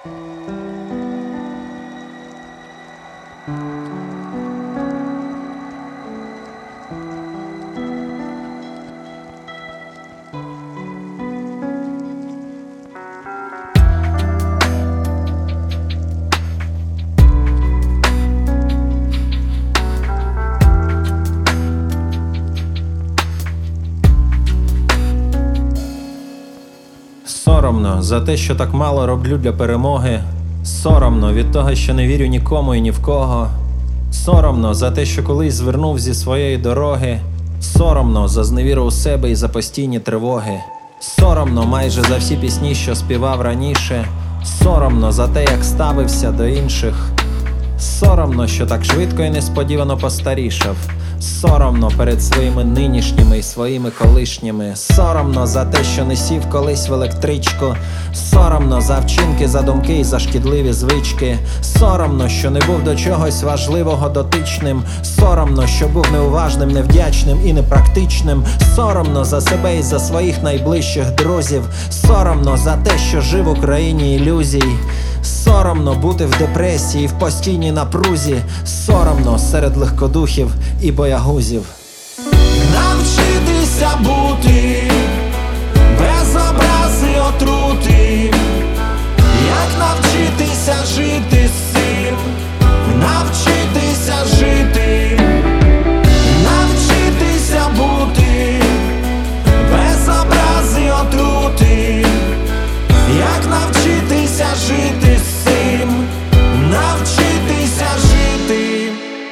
Соромно за те, що так мало роблю для перемоги. Соромно від того, що не вірю нікому і ні в кого. Соромно за те, що колись звернув зі своєї дороги. Соромно за зневіру у себе і за постійні тривоги. Соромно майже за всі пісні, що співав раніше. Соромно за те, як ставився до інших. Соромно, що так швидко і несподівано постарішав. Соромно перед своїми нинішніми і своїми колишніми. Соромно за те, що не сів колись в електричку. Соромно за вчинки, за думки і за шкідливі звички. Соромно, що не був до чогось важливого дотичним. Соромно, що був неуважним, невдячним і непрактичним. Соромно за себе і за своїх найближчих друзів. Соромно за те, що жив у країні ілюзій. Соромно бути в депресії, в постійній напрузі. Соромно серед легкодухів і боягузів. Навчитися бути без образи й отрути. Як навчитися жити з цим? Навчитися жити. Навчитися бути без образи й отрути. Як навчитися жити з цим? Навчитися жити.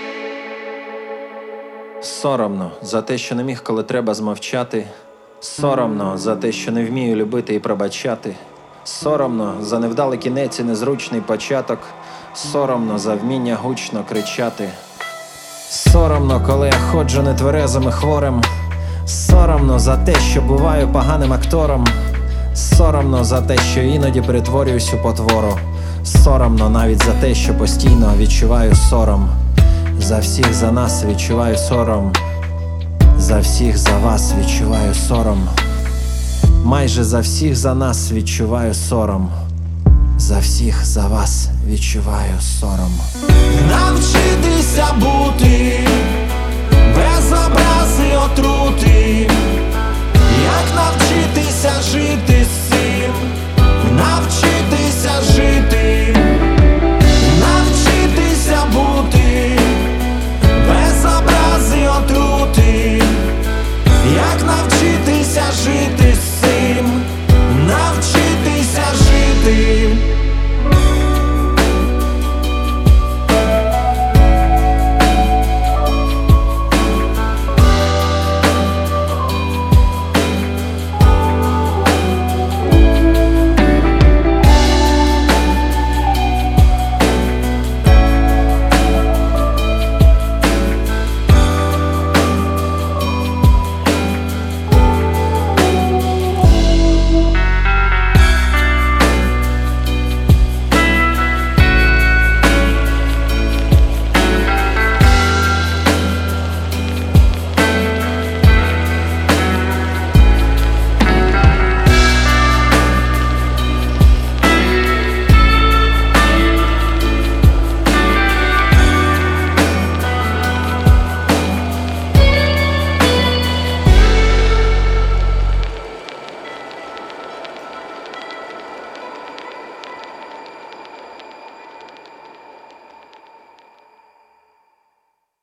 Соромно за те, що не міг, коли треба, змовчати. Соромно за те, що не вмію любити і пробачати. Соромно за невдалий кінець і незручний початок. Соромно за вміння гучно кричати. Соромно, коли я ходжу нетверезим і хворим. Соромно за те, що буваю поганим актором. Соромно за те, що іноді перетворююсь у потвору. Соромно навіть за те, що постійно відчуваю сором. За всіх за нас відчуваю сором. За всіх за вас відчуваю сором. Майже за всіх за нас відчуваю сором. За всіх за вас відчуваю сором. Навчитися бути без образи й отрути. Як навчитися жити з